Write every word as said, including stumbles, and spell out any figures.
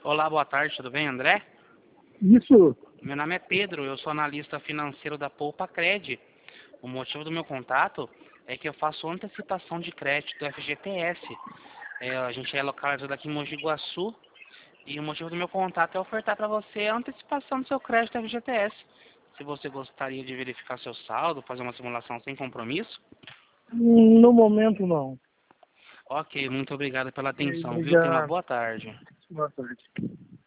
Olá, boa tarde, tudo bem, André? Isso. Meu nome é Pedro, eu sou analista financeiro da Poupa Cred. O motivo do meu contato é que eu faço antecipação de crédito do F G T S. É, a gente é localizado aqui em Mogi Guaçu e o motivo do meu contato é ofertar para você a antecipação do seu crédito do F G T S. Se você gostaria de verificar seu saldo, fazer uma simulação sem compromisso. No momento, não. Ok, muito obrigado pela atenção, viu? Tenha uma Obrigado. boa tarde. Boa tarde.